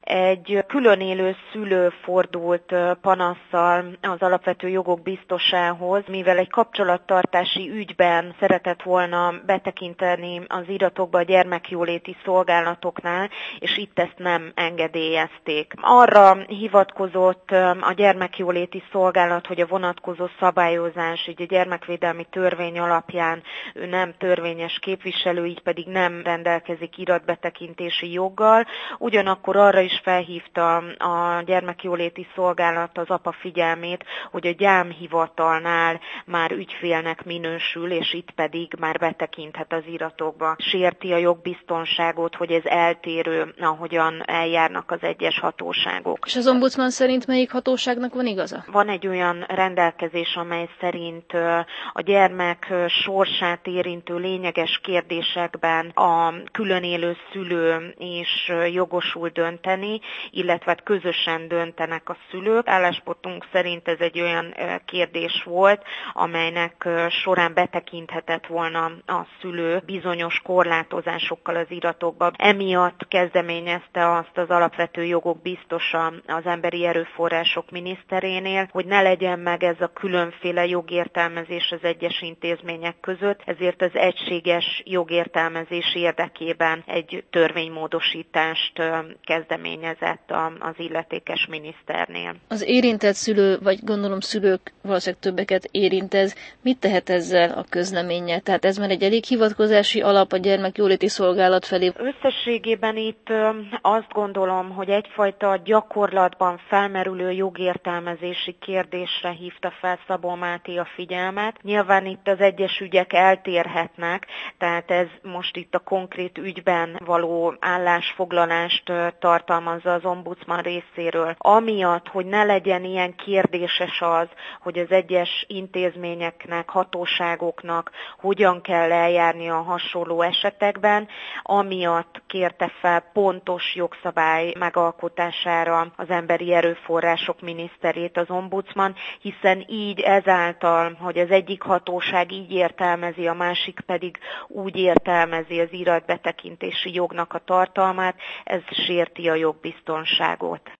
Egy külön élő szülő fordult panasszal az alapvető jogok biztosához, mivel egy kapcsolattartási ügyben szeretett volna betekinteni az iratokba a gyermekjóléti szolgálatoknál, és itt ezt nem engedélyezték. Arra hivatkozott a gyermekjóléti szolgálat, hogy a vonatkozó szabályozás, így a gyermekvédelmi törvény alapján ő nem törvényes képviselő, így pedig nem rendelkezik iratbetekintési joggal. Ugyanakkor arra is felhívta a gyermekjóléti szolgálat az apa figyelmét, hogy a gyámhivatalnál már ügyfélnek minősül, és itt pedig már betekinthet az iratokba. Sérti a jogbiztonságot, hogy ez eltérő, ahogyan eljárnak az egyes hatóságok. És az ombudsman szerint melyik hatóságnak van igaza? Van egy olyan rendelkezés, amely szerint a gyermek sorsát érintő lényeges kérdésekben a külön élő szülő is jogosul dönteni, illetve közösen döntenek a szülők. Álláspontunk szerint ez egy olyan kérdés volt, amelynek során betekinthetett volna a szülő bizonyos korlátozásokkal az iratokba. Emiatt kezdeményezte azt az alapvető jogok biztosa az emberi erőforrások miniszterénél, hogy ne legyen meg ez a különféle jogértelmezés az egyes intézmények között, ezért az egységes jogértelmezés érdekében egy törvénymódosítást kezdeményezett az illetékes miniszternél. Az érintett szülő, vagy gondolom szülők valószínűleg többeket érint ez, mit tehet ezzel a közleménnyel? Tehát ez már egy elég hivatkozási alap a gyermekjóléti szolgálat felé? Összességében itt azt gondolom, hogy egyfajta gyakorlatban felmerülő jogértelmezési kérdésre hívta fel Szabó Máté a figyelmet. Nyilván itt az egyes ügyek eltérhetnek, tehát ez most itt a konkrét ügyben való állásfoglalást tartalmazza az ombudsman részéről. Amiatt, hogy ne legyen ilyen kérdéses az, hogy az egyes intézményeknek, hatóságoknak hogyan kell eljárni a hasonló esetekben, amiatt kérte fel pontos jogszabály megalkotására az emberi erőforrások miniszterét az ombudsman, hiszen így ezáltal, hogy az egyik hatóság így értelmezi, a másik pedig úgy értelmezi az iratbetekintési jognak a tartalmát, ez sérti a jogbiztonságot.